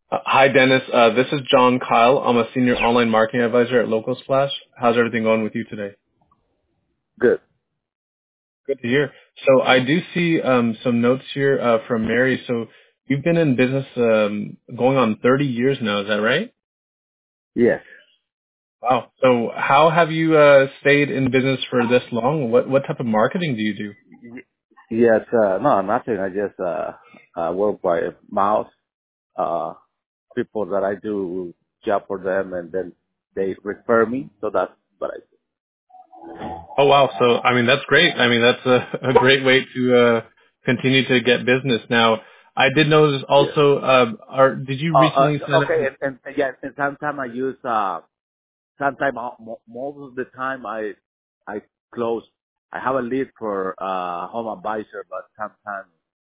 Hi, Dennis. This is John Kyle. I'm a senior online marketing advisor at Local Splash. How's everything going with you today? Good. Good to hear. So I do see some notes here from Mary. So you've been in business going on 30 years now. Is that right? Yes. Wow. So how have you stayed in business for this long? What type of marketing do you do? Yes. No, nothing. I just work by mouse. People that I do job for them, and then they refer me. So that's what I do. Oh, wow. So, I mean, that's great. I mean, that's a great way to continue to get business. Now, I did notice Yes. also, did you recently sign up? Okay. And yes, and sometimes I use. Sometimes most of the time I close. I have a lead for home advisor, but sometimes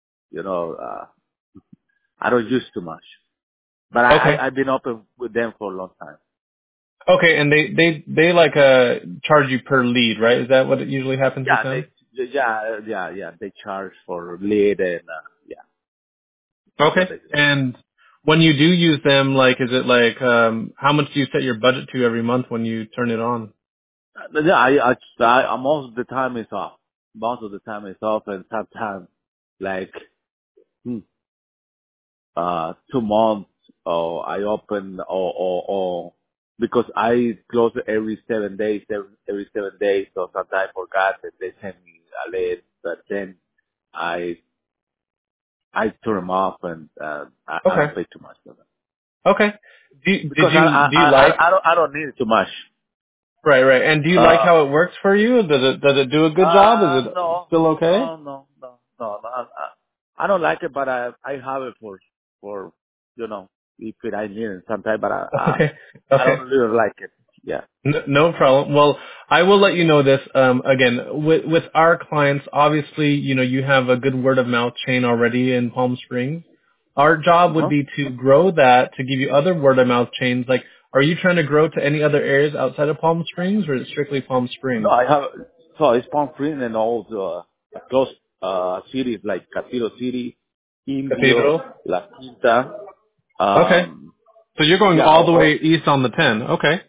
I don't use too much. But Okay. I've been open with them for a long time. Okay. And they like, charge you per lead, right? Is that what it usually happens with Yeah, them? yeah. They charge for lead and yeah, that's what Okay. they do. And when you do use them, like, is it like, how much do you set your budget to every month when you turn it on? Yeah, most of the time it's off. Most of the time it's off, and sometimes like hmm, 2 months or I open or because I close it every 7 days, every 7 days. So sometimes I forgot that they send me a lead, but then I I turn them off and I Okay. don't pay too much for them Okay. because Do you like, I don't need it too much. right, right. And do you like Uh, how it works for you? Does it do a good job? Is it no, still okay? no. I don't like it, but I have it for if I need it sometime. But Okay. I Okay. don't really like it. Yeah. No problem. Well, I will let you know this. Again, with our clients, obviously, you have a good word of mouth chain already in Palm Springs. Our job would Uh-huh. be to grow that to give you other word of mouth chains. Like, are you trying to grow to any other areas outside of Palm Springs, or is it strictly Palm No, Springs? I have so it's Palm Springs and all the close cities like Castillo City, Indio, Cathedral. La Quinta. Okay. So you're going Yeah, all the way east on the 10. Okay.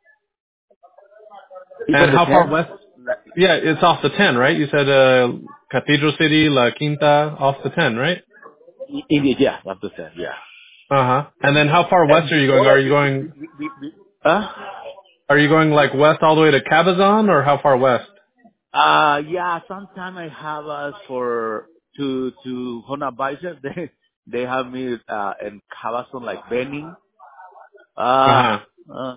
And even the how far 10. west? Yeah, it's off the 10, right? You said Cathedral City, La Quinta, off the 10, right? India, yeah, that's the 10. Yeah. Uh-huh. And then how far west And are you going? before Are that, you going huh? are you going like west all the way to Cabazon, or how far west? Yeah, sometime I have us for to Hona Bison. They have me in Cabazon like Benning. Uh, Uh-huh. uh,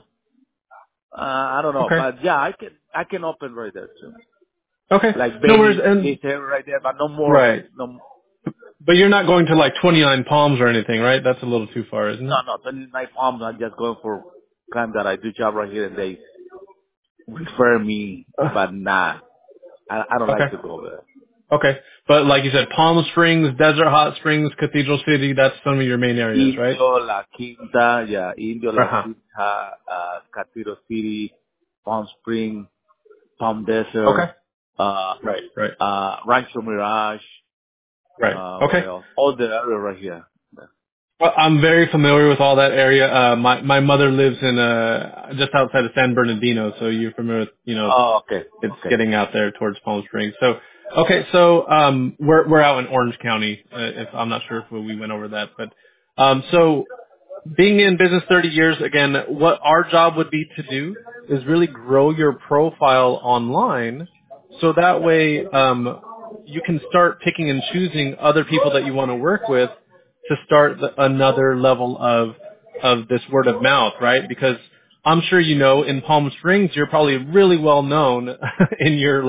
I don't know, Okay. but yeah, I can open right there too. Okay. Like No worries. Benning, this And area right there, but no more. right. No, But you're not going to like 29 Palms or anything, right? That's a little too far, isn't it? no. 29 palms. I'm just going for time that I do job right here, and they refer me, but nah, I don't like Okay. to go there. Okay. But like you said, Palm Springs, Desert Hot Springs, Cathedral City, that's some of your main areas, right? Indio, La Quinta, yeah, Indio, La Uh-huh. Quinta, Catiro City, Palm Spring, Palm Desert, Okay. Right. Right. Rancho Mirage, Right. what Okay. else? All the area right here. Well, I'm very familiar with all that area. My mother lives in just outside of San Bernardino, so you're familiar with, Oh, okay, it's okay. getting out there towards Palm Springs. So, okay, so we're out in Orange County. If I'm not sure if we went over that, but so being in business 30 years, again, what our job would be to do is really grow your profile online, so that way you can start picking and choosing other people that you want to work with to start another level of this word of mouth, right? Because I'm sure in Palm Springs you're probably really well known in your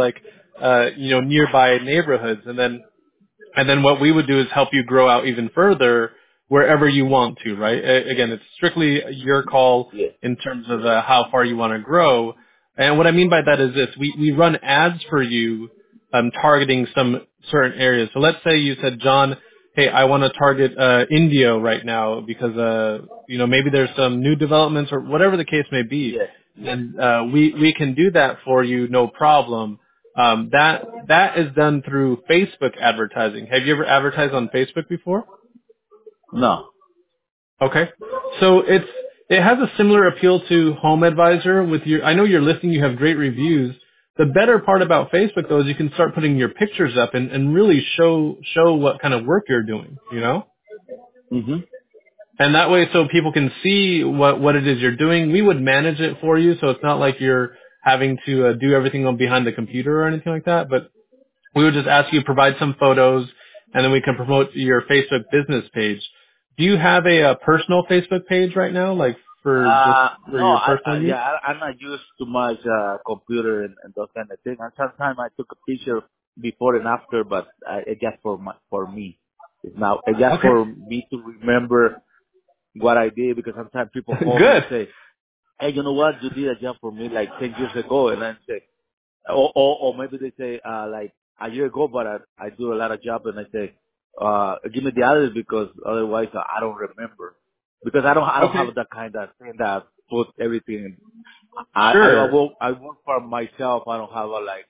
nearby neighborhoods, and then what we would do is help you grow out even further wherever you want to, right? Again, it's strictly your call Yeah, in terms of how far you want to grow. And what I mean by that is this: we run ads for you, targeting some certain areas. So let's say you said, John, hey, I want to target Indio right now because maybe there's some new developments or whatever the case may be. yeah. And we can do that for you, no problem. That is done through Facebook advertising. Have you ever advertised on Facebook before? No. Okay. So it has a similar appeal to Home Advisor with your, I know your listing, you have great reviews. The better part about Facebook though is you can start putting your pictures up and really show what kind of work you're doing, you know? Mhm. And that way so people can see what it is you're doing. We would manage it for you so it's not like you're having to do everything on behind the computer or anything like that, but we would just ask you to provide some photos, and then we can promote your Facebook business page. Do you have a personal Facebook page right now, like for No, your personal use? I'm not used to much computer and those kind of things. And sometimes I took a picture before and after, but it's just for me. It's just Okay. for me to remember what I did, because sometimes people call me and Good. say, "Hey, you know what? You did a job for me like 10 years ago," and I say, or maybe they say like a year ago, but I do a lot of job, and I say, give me the others, because otherwise I don't remember, because I don't Okay. have that kind of thing that put everything. Sure. I work for myself. I don't have a like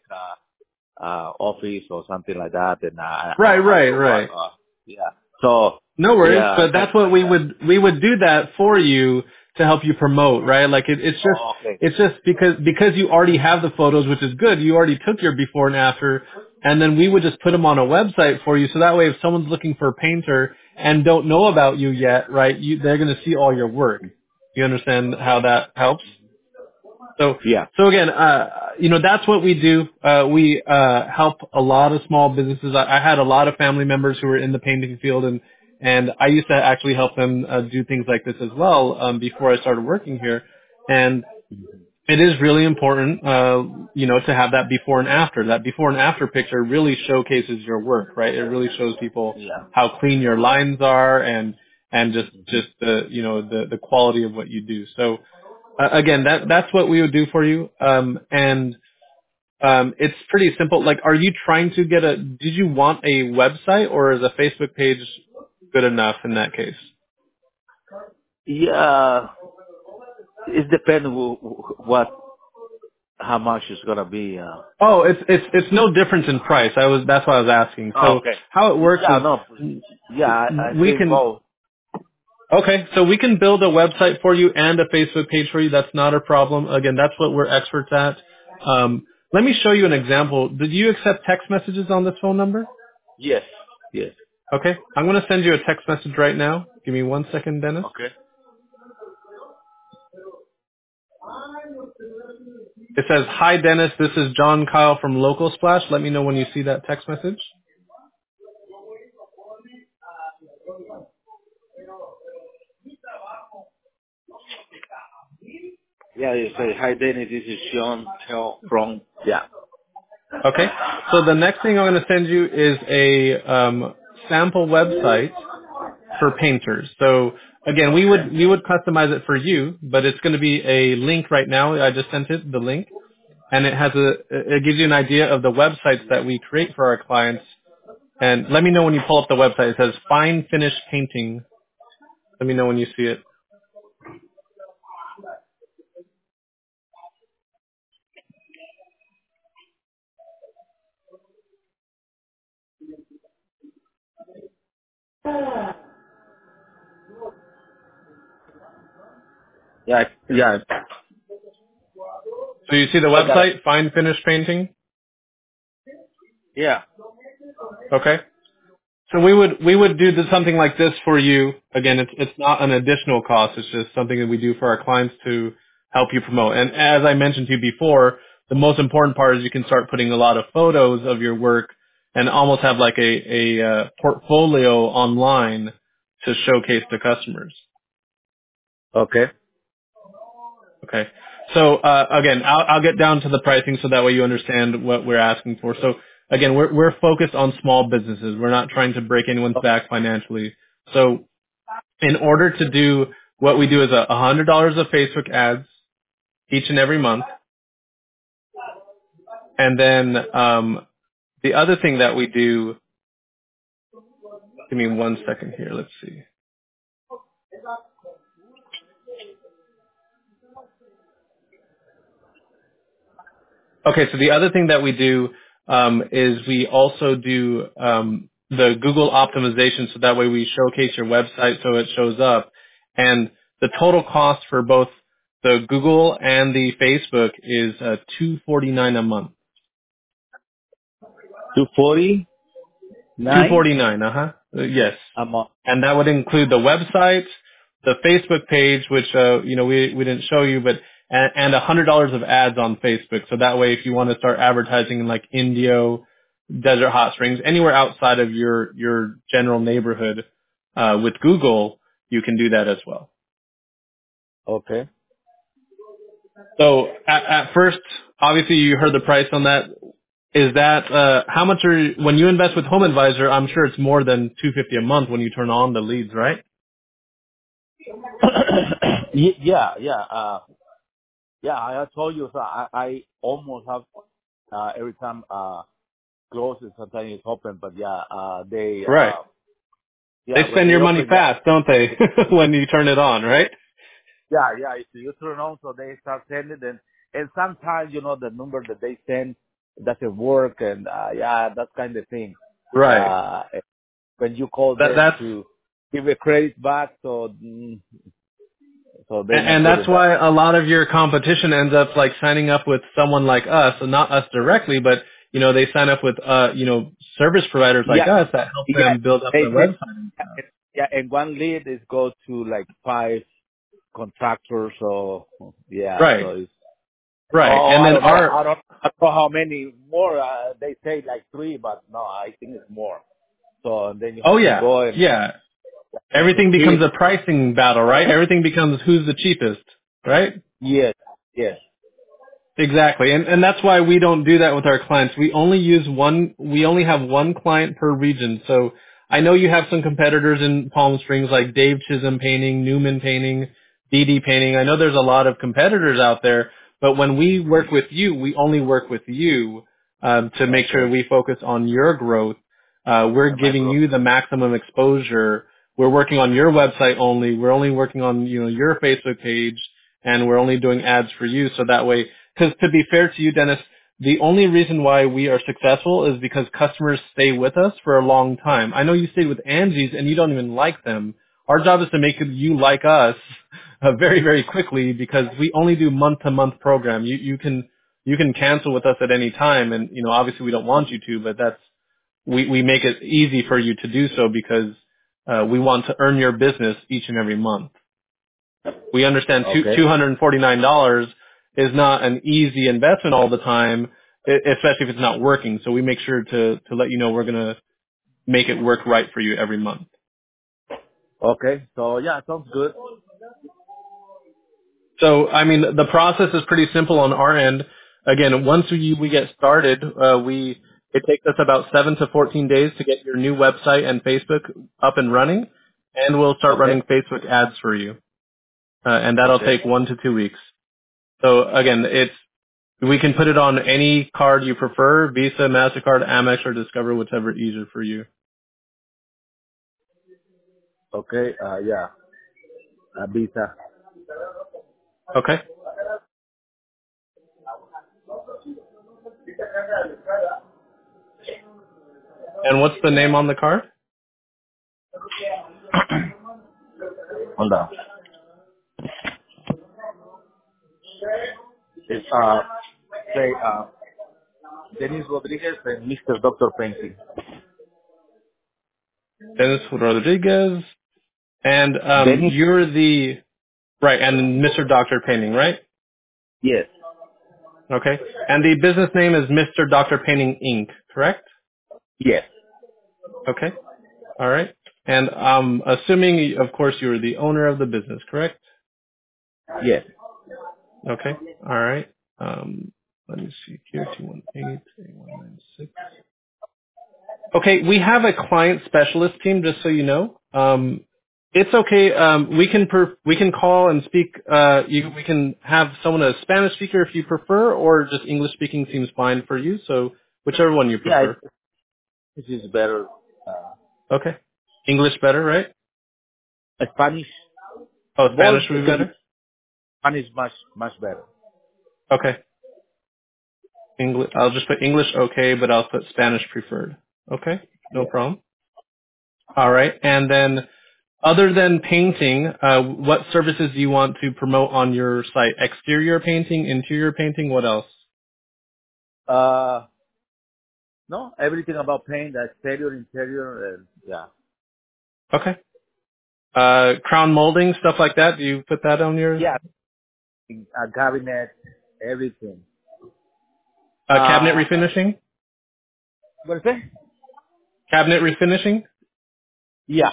office or something like that, and I Right, don't have right, no right. yeah. So No worries, yeah, but that's something what like that. we would do that for you to help you promote, right? Like Oh, okay. it's just because you already have the photos, which is good. You already took your before and after, and then we would just put them on a website for you. So that way, if someone's looking for a painter and don't know about you yet, right? They're going to see all your work. You understand how that helps? So, Yeah. so again, that's what we do. We help a lot of small businesses. I had a lot of family members who were in the painting field, and I used to actually help them do things like this as well before I started working here. And it is really important, to have that before and after. That before and after picture really showcases your work, right? It really shows people Yeah. how clean your lines are and just the quality of what you do. So. Again, that's what we would do for you. And it's pretty simple. Like, are you trying to did you want a website or is a Facebook page good enough in that case? Yeah. It depends how much it's gonna be. Oh, it's no difference in price. That's why I was asking. Oh, So okay. how it works Yeah, is no. Yeah, I we think can both. okay, so we can build a website for you and a Facebook page for you. That's not a problem. Again, that's what we're experts at. Let me show you an example. Did you accept text messages on this phone number? Yes. Yes. Okay. I'm going to send you a text message right now. Give me 1 second, Dennis. Okay. It says, "Hi, Dennis. This is John Kyle from Local Splash. Let me know when you see that text message." Yeah, you say, "Hi, Dennis. This is Sean Hell from." Yeah. Okay. So the next thing I'm going to send you is a sample website for painters. So again, Okay. we would customize it for you, but it's going to be a link right now. I just sent it, the link, and it gives you an idea of the websites that we create for our clients. And let me know when you pull up the website. It says Fine Finish Painting. Let me know when you see it. Yeah. Yeah. So you see the I got it. website, Fine Finish Painting? Yeah. Okay. So we would do something like this for you. Again, it's not an additional cost. It's just something that we do for our clients to help you promote. And as I mentioned to you before, the most important part is you can start putting a lot of photos of your work and almost have like a portfolio online to showcase to customers. Okay. Okay. So again, I'll get down to the pricing so that way you understand what we're asking for. So again, we're focused on small businesses. We're not trying to break anyone's back financially. So in order to do what we do is $100 of Facebook ads each and every month, and then the other thing that we do. Give me 1 second here. Let's see. Okay, so the other thing that we do is we also do the Google optimization, so that way we showcase your website so it shows up. And the total cost for both the Google and the Facebook is $249 a month. 249 $249, yes. a month. And that would include the website, the Facebook page, which we didn't show you, but and $100 of ads on Facebook. So that way, if you want to start advertising in like Indio, Desert Hot Springs, anywhere outside of your general neighborhood with Google, you can do that as well. Okay. So at first, obviously, you heard the price on that. Is that how much when you invest with Home Advisor? I'm sure it's more than $250 a month when you turn on the leads, right? Yeah, yeah. Yeah, I told you, so I almost have, every time, closes, sometimes it's open, but yeah, Right. They yeah, when spend they your money open, yeah, fast, don't they? When you turn it on, right? yeah, if you turn on, so they start sending, and sometimes, the number that they send doesn't work, and, yeah, that kind of thing. Right. Uh, when you call That them that's to give a credit back, so, so they're not and good that's in that. why a lot of your competition ends up like signing up with someone like us, and not us directly, but they sign up with service providers like Yeah, us that help yeah, them build up their website and stuff. yeah, and one lead is go to like 5 contractors, so yeah, so Right. it's, Right. oh, And I then don't know, our I don't know how many more, they say like 3, but no, I think it's more. So and then you oh have to yeah, go and yeah. Everything becomes compete. a pricing battle, right? Everything becomes who's the cheapest, right? Yes, yes, Exactly. And that's why we don't do that with our clients. We only have one client per region. So I know you have some competitors in Palm Springs like Dave Chisholm Painting, Newman Painting, DD Painting. I know there's a lot of competitors out there, but when we work with you, we only work with you to make sure okay, we focus on your growth. We're and my giving growth. you the maximum exposure. We're working on your website only. We're only working on your Facebook page, and we're only doing ads for you. So that way, because to be fair to you, Dennis, the only reason why we are successful is because customers stay with us for a long time. I know you stayed with Angie's and you don't even like them. Our job is to make you like us very, very quickly because we only do month-to-month program. You can cancel with us at any time, and obviously we don't want you to, but we make it easy for you to do so because we want to earn your business each and every month. We understand Okay, $249 is not an easy investment all the time, especially if it's not working. So we make sure to let you know we're going to make it work right for you every month. okay, so yeah, sounds good. So, I mean, the process is pretty simple on our end. Again, once we get started, it takes us about 7 to 14 days to get your new website and Facebook up and running, and we'll start Okay, running Facebook ads for you. And that'll okay, take 1 to 2 weeks. So again, we can put it on any card you prefer, Visa, MasterCard, Amex, or Discover, whichever is easier for you. okay, yeah, Visa. Okay. And what's the name on the card? Hold on. It's, say, Dennis Rodriguez and Mr. Doctor Painting. Dennis Rodriguez. And Dennis? you're the, right, and Mr. Doctor Painting, right? Yes, Okay. And the business name is Mr. Doctor Painting Inc., correct? yes, Okay. All right. And assuming, of course, you're the owner of the business, correct? yes. Okay. All right. Let me see here, 218-8196. Okay, we have a client specialist team, just so you know. It's okay. We can call and speak. We can have someone a Spanish speaker if you prefer, or just English speaking seems fine for you. So whichever one you Yeah, prefer. this is better. Okay, English better, right? Spanish, Oh, both Spanish would be can be better. Spanish much better. Okay, English. I'll just put English okay, but I'll put Spanish preferred. Okay, no Yeah. problem. All right, and then Other than painting, what services do you want to promote on your site? Exterior painting, interior painting, what else? Uh, no, everything about paint, the exterior, interior, and yeah. Okay. Crown molding, stuff like that. Do you put that on your Yeah, a cabinet, everything. cabinet Uh, refinishing? what is it? Cabinet refinishing? Yeah,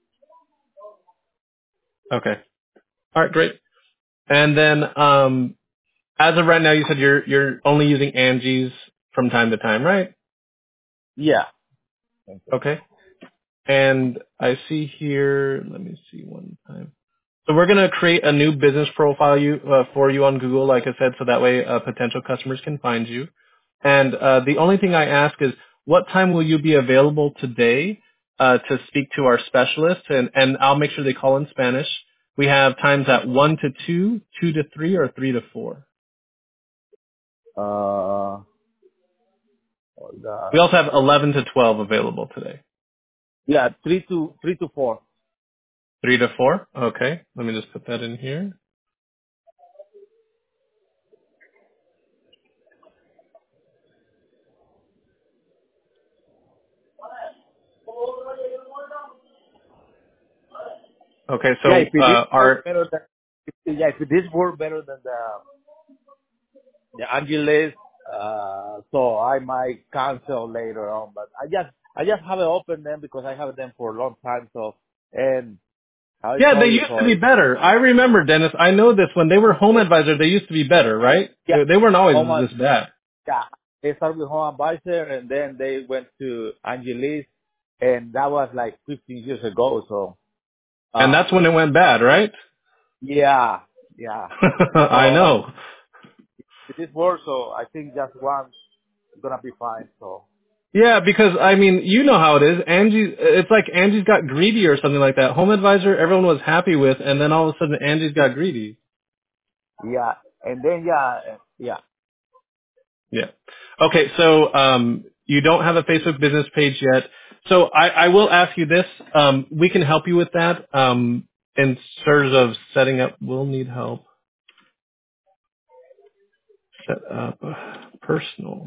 Okay. All right, great. And then, as of right now, you said you're only using Angie's from time to time, right? yeah. Okay. Okay. And I see here, let me see one time. So we're going to create a new business profile for you on Google, like I said, so that way potential customers can find you. And the only thing I ask is, what time will you be available today to speak to our specialist? And I'll make sure they call in Spanish. We have times at 1 to 2, 2 to 3, or 3 to 4. Hold We on. also have 11 to 12 available today. Yeah, three to four. 3 to 4? Okay. Let me just put that in here. Okay. Yeah, So if it is work our better than, if it is work better than the Angeles, so I might cancel later on. But I just have it open them because I have them for a long time. So, and I Yeah, they told you used to so. be better. I remember, Dennis. I know this. When they were Home Advisor, they used to be better, right? Yeah, They weren't always home, this bad. yeah, they started with Home Advisor and then they went to Angeles, and that was like 15 years ago. So, And uh, that's when it went bad, right? yeah, yeah. I So know. it is worse. So I think just one is gonna be fine. So. Yeah, because I mean, you know how it is. Angie, it's like Angie's got greedy or something like that. Home Advisor, everyone was happy with, and then all of a sudden, Angie's got greedy. Yeah, and then yeah. Yeah. Okay, so you don't have a Facebook business page yet. So I will ask you this. We can help you with that. In terms of setting up, we'll need help. Set up personal.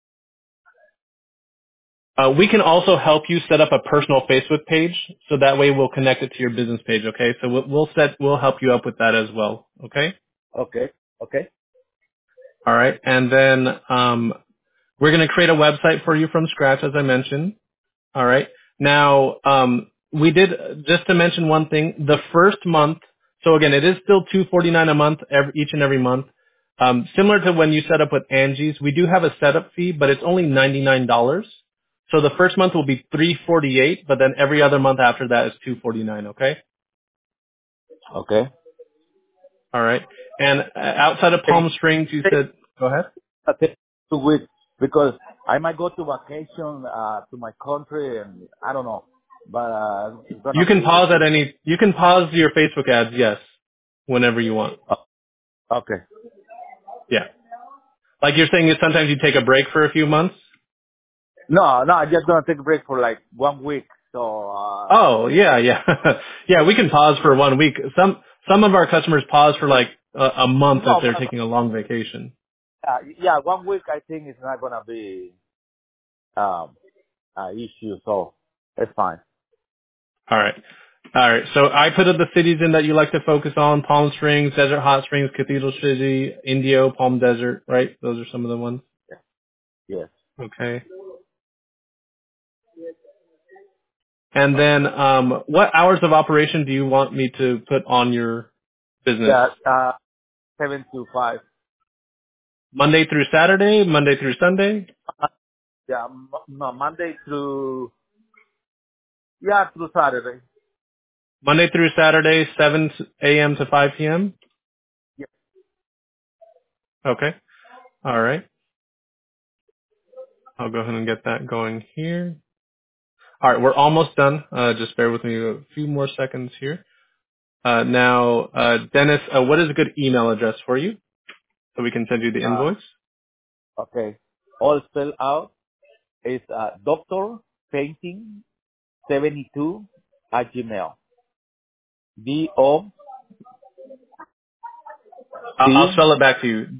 We can also help you set up a personal Facebook page, so that way we'll connect it to your business page. Okay, so we'll help you up with that as well. Okay. Okay, okay, All right, and then we're going to create a website for you from scratch, as I mentioned. All right. Now, we did just to mention one thing. The first month, so again, it is still $249 a month, each and every month. Similar to when you set up with Angie's, we do have a setup fee, but it's only $99. So the first month will be $348, but then every other month after that is $249. Okay. okay. All right. And outside of Take Palm Springs, you take said, go ahead. take 2 weeks because I might go to vacation to my country and I don't know, but it's You gonna can be pause at any. You can pause your Facebook ads, yes, whenever you want. okay. Yeah. Like you're saying, sometimes you take a break for a few months. No, no, I'm just gonna take a break for like 1 week. So Oh, yeah, yeah, yeah. We can pause for 1 week. Some of our customers pause for like a month if no, they're taking a long vacation. yeah, 1 week I think it's not gonna be um issue. So it's fine. All right, all right. So I put up the cities in that you like to focus on: Palm Springs, Desert Hot Springs, Cathedral City, Indio, Palm Desert. Right? Those are some of the ones. Yes. Okay. And then, what hours of operation do you want me to put on your business? Yeah. 7 to 5. Monday through Saturday, Monday through Sunday, Yeah. No, Monday through through Saturday. Monday through Saturday, 7 a.m. to 5 p.m. Yeah. Okay. All right. I'll go ahead and get that going here. All right. We're almost done. Just bear with me a few more seconds here. Now, Dennis, what is a good email address for you so we can send you the Uh, invoice? okay. All spelled out is Doctor Painting 72 at Gmail. D-O-C, I'll spell it back to you.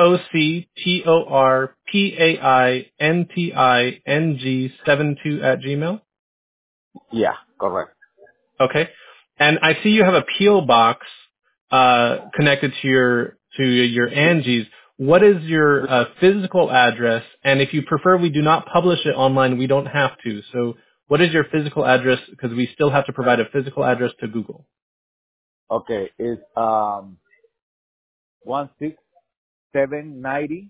DOCTORPAINTING72 yeah, correct. Okay. And I see you have a PO box connected to your Angie's. What is your physical address? And if you prefer, we do not publish it online. We don't have to. So what is your physical address? Because we still have to provide a physical address to Google. Okay, it's 16790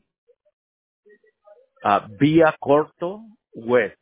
Via Corto West.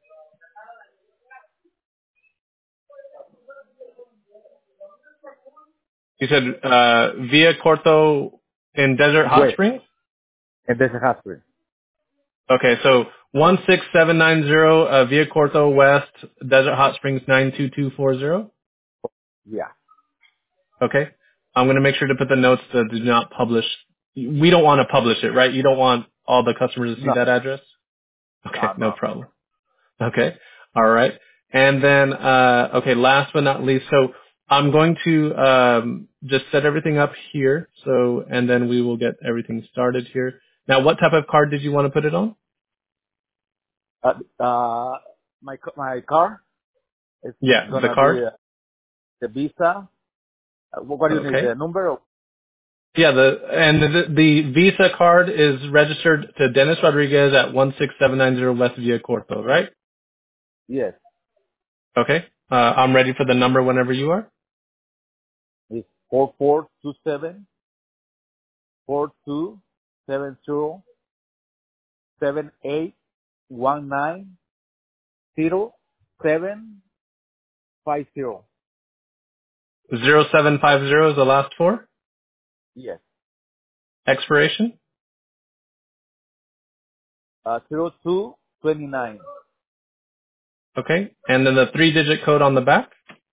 You said Via Corto in Desert Hot West, Springs? and there's a hospital. Okay, so 16790 Via Corto West, Desert Hot Springs 92240. Yeah. Okay. I'm going to make sure to put the notes that do not publish. We don't want to publish it, right? You don't want all the customers to see No, that address? Okay, no, no no. problem. Okay. All right. And then, okay, last but not least, so I'm going to just set everything up here. So, and then we will get everything started here. Now, what type of card did you want to put it on? My car is Yeah, the gonna be card. the Visa. What do you need? Okay. The number? Yeah, the Visa card is registered to Dennis Rodriguez at 16790 West Via Corto, right? Yes. Okay. I'm ready for the number whenever you are. It's 44274278190750. 0750 is the last four. Yes. Expiration. 0229. Okay. And then the three-digit code on the back.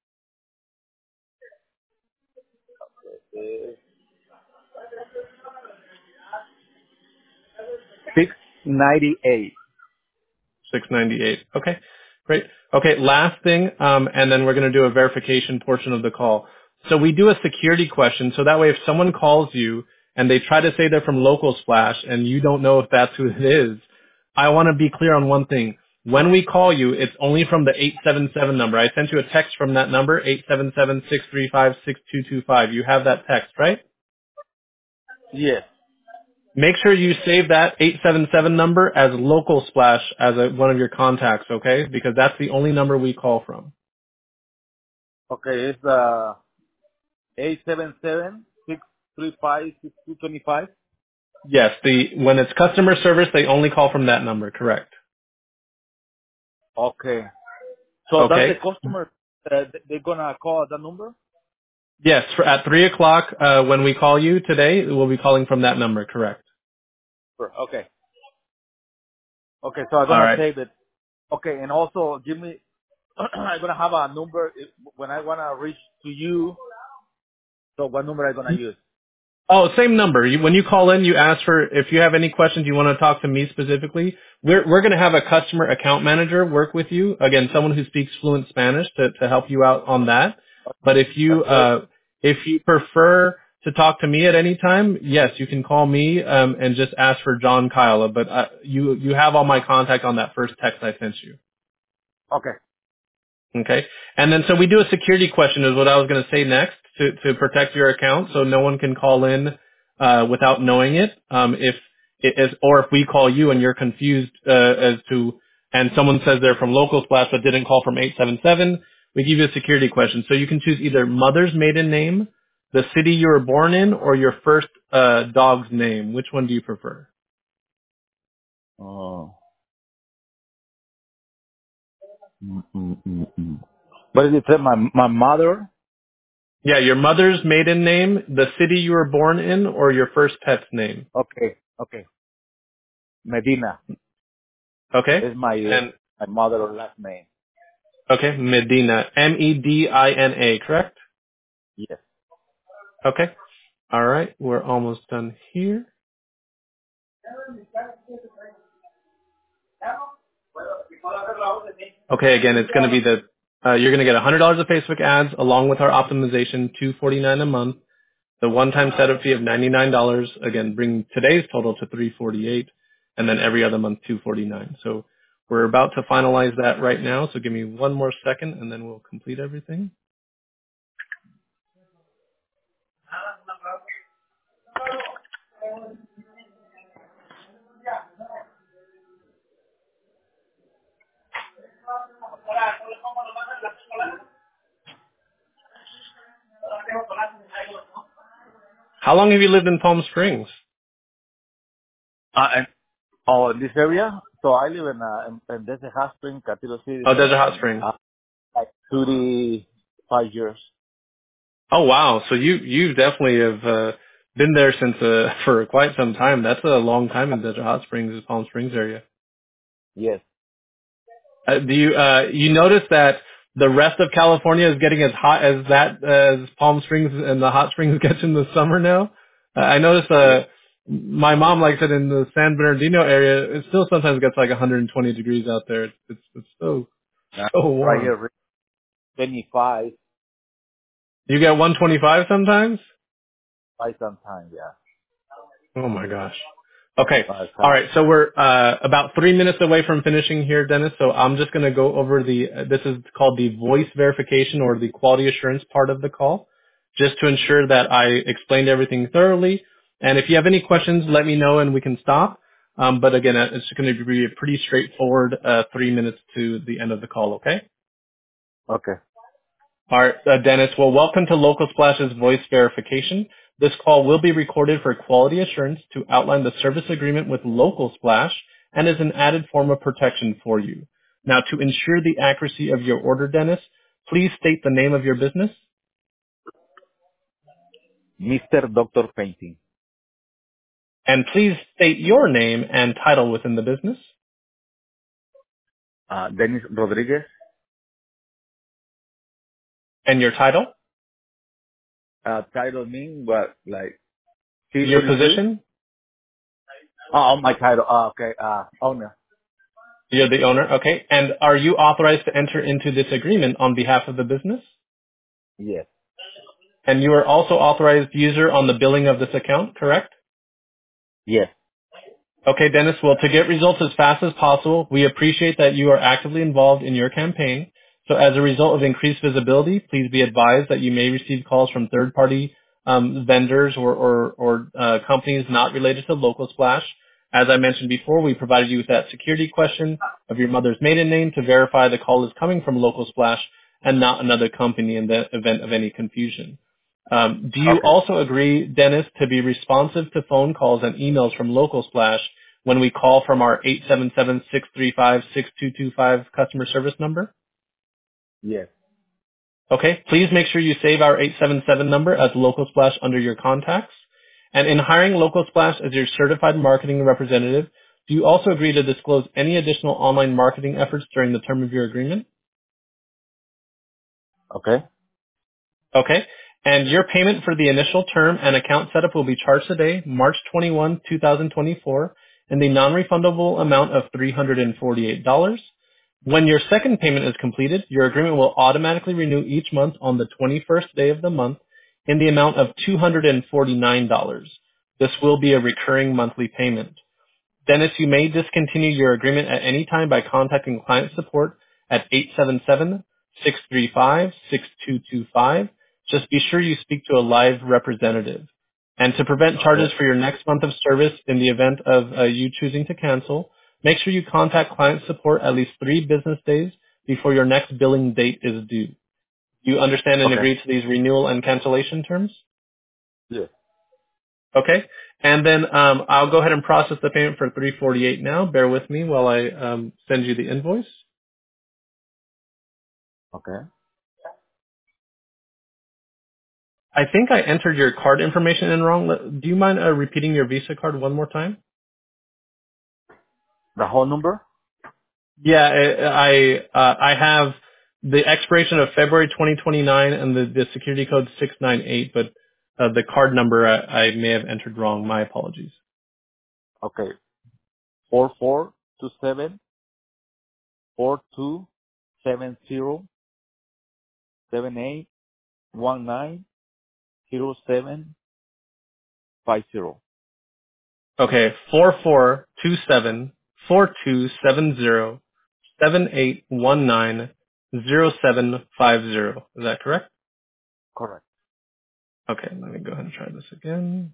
698. 698. Okay, great. Okay, last thing, and then we're going to do a verification portion of the call. So we do a security question, so that way if someone calls you and they try to say they're from Local Splash and you don't know if that's who it is, I want to be clear on one thing. When we call you, it's only from the 877 number. I sent you a text from that number, 877-635-6225. You have that text, right? Yes. Make sure you save that 877 number as Local Splash as one of your contacts, okay? Because that's the only number we call from. Okay, it's 877-635-6225. Yes, when it's customer service, they only call from that number, correct? Okay. So that's the Okay? customer, they're gonna call that number? Yes, at 3 o'clock when we call you today, we'll be calling from that number, correct? Sure. Okay. Okay, so I'm All gonna right. save it. Okay, and also give me, I'm gonna have a number when I wanna reach to you. So what number I'm gonna use? Oh, same number. When you call in, you ask for if you have any questions you want to talk to me specifically. We're going to have a customer account manager work with you. Again, someone who speaks fluent Spanish to help you out on that. But That's great. if you prefer to talk to me at any time, yes, you can call me and just ask for John Kyla. But you have all my contact on that first text I sent you. Okay. Okay. And then so we do a security question is what I was going to say next to protect your account so no one can call in without knowing it. If it is, or if we call you and you're confused as to, and someone says they're from Local Splash but didn't call from 877, we give you a security question. So you can choose either mother's maiden name, the city you were born in, or your first dog's name. Which one do you prefer? Oh. Mm. What did you say? My mother? Yeah, your mother's maiden name, the city you were born in, or your first pet's name. Okay. Okay. Medina Okay? is And my mother last name. okay, Medina, Medina, correct? Yes. Okay. All right, we're almost done here. Okay, again, it's going to be the You're going to get $100 of Facebook ads along with our optimization, $249 a month. The one-time setup fee of $99, again, bringing today's total to $348, and then every other month $249. So we're about to finalize that right now. So give me one more second, and then we'll complete everything. How long have you lived in Palm Springs? And in this area, so I live in Desert Hot Spring, Cathedral City, Oh, Desert Hot Springs. like 35 years. Oh, wow. So you definitely have been there since for quite some time. That's a long time in Desert Hot Springs, Palm Springs area. Yes. Do you notice that the rest of California is getting as hot as as Palm Springs and the hot springs gets in the summer now? I noticed Yes. my mom likes it in the San Bernardino area. It still sometimes gets like 120 degrees out there. It's so Right warm. here, 25 You get 125 sometimes? by sometime, yeah. Oh my gosh. Okay. It's All hot. right. So we're about 3 minutes away from finishing here, Dennis. So I'm just going to go over this is called the voice verification or the quality assurance part of the call, just to ensure that I explained everything thoroughly. And if you have any questions, let me know and we can stop. But again, it's going to be a pretty straightforward 3 minutes to the end of the call. Okay. Okay. All right, Dennis. Well, welcome to Local Splash's voice verification. This call will be recorded for quality assurance to outline the service agreement with Local Splash and is an added form of protection for you. Now, to ensure the accuracy of your order, Dennis, please state the name of your business Mr. Doctor Painting. and please state your name and title within the business Dennis Rodriguez. and your title, Title mean what? Like your C33? position. My title. Okay. Owner. You're the owner, okay? And are you authorized to enter into this agreement on behalf of the business? Yes. And you are also authorized user on the billing of this account, correct? Yes. Okay, Dennis. Well, to get results as fast as possible, we appreciate that you are actively involved in your campaign. So as a result of increased visibility, please be advised that you may receive calls from third-party vendors or companies not related to Local Splash. As I mentioned before, we provided you with that security question of your mother's maiden name to verify the call is coming from Local Splash and not another company in the event of any confusion. Do you Okay. also agree, Dennis, to be responsive to phone calls and emails from Local Splash when we call from our 877-635-6225 customer service number? Yes. Okay, please make sure you save our 877 number as Local Splash under your contacts. And in hiring Local Splash as your certified marketing representative, do you also agree to disclose any additional online marketing efforts during the term of your agreement? Okay. Okay. And your payment for the initial term and account setup will be charged today, March 21, 2024, in the non-refundable amount of $348. When your second payment is completed, your agreement will automatically renew each month on the 21st day of the month in the amount of $249. This will be a recurring monthly payment. Dennis, you may discontinue your agreement at any time by contacting client support at 877-635-6225. Just be sure you speak to a live representative. And to prevent charges Okay. for your next month of service in the event of you choosing to cancel, make sure you contact client support at least 3 business days before your next billing date is due. Do you understand and Okay. agree to these renewal and cancellation terms? Yes. Okay. And then I'll go ahead and process the payment for 348 now. Bear with me while I send you the invoice. Okay. I think I entered your card information in wrong. Do you mind repeating your Visa card one more time? The whole number? Yeah, I have the expiration of February 2029 and the security code 698, but the card number I may have entered wrong. My apologies. Okay. 4427 4270 78190750. Okay, 4427427078190750. Is that correct? Correct. Okay, let me go ahead and try this again.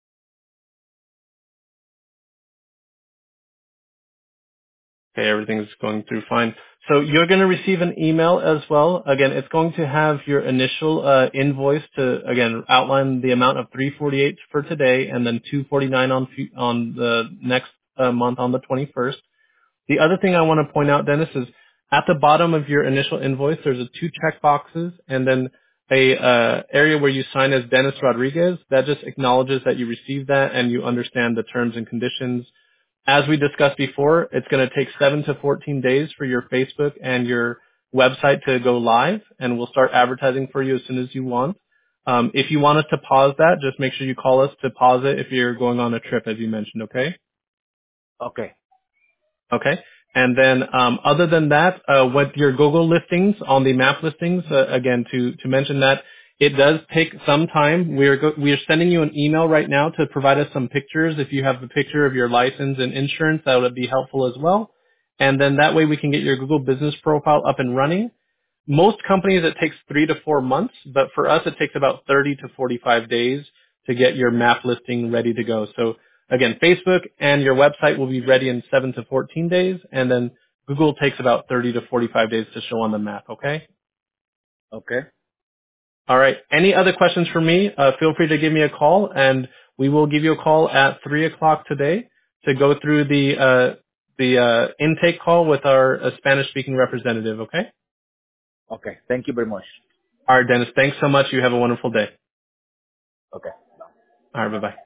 Okay, everything's going through fine. So you're going to receive an email as well. Again, it's going to have your initial invoice to again outline the amount of 348 for today, and then 249 on the next month on the 21st. The other thing I want to point out, Dennis, is at the bottom of your initial invoice, there's a two check boxes and then a area where you sign as Dennis Rodriguez. That just acknowledges that you received that and you understand the terms and conditions. As we discussed before, it's going to take 7 to 14 days for your Facebook and your website to go live, and we'll start advertising for you as soon as you want. If you want us to pause that, just make sure you call us to pause it if you're going on a trip, as you mentioned, okay? Okay. Okay. And then, other than that, with your Google listings on the map listings, again, to mention that it does take some time. We are sending you an email right now to provide us some pictures. If you have a picture of your license and insurance, that would be helpful as well. And then that way we can get your Google business profile up and running. Most companies it takes 3 to 4 months, but for us it takes about 30 to 45 days to get your map listing ready to go. So again, Facebook and your website will be ready in 7 to 14 days, and then Google takes about 30 to 45 days to show on the map, okay? Okay. All right. Any other questions for me? Feel free to give me a call, and we will give you a call at 3 o'clock today to go through the intake call with our Spanish-speaking representative, okay? Okay. Thank you very much. All right, Dennis. Thanks so much. You have a wonderful day. Okay. All right. Bye-bye.